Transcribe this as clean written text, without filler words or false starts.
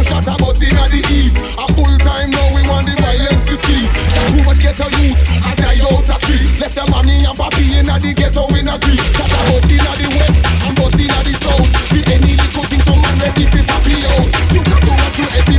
shot a bus in the east. A full time now we want the violence to cease. Too much ghetto youth, I die out the street. Left the mommy and papi in the ghetto in a creek. Shot a bus in the west and bus in the south. With any little thing some man ready for papi out. You got to watch you every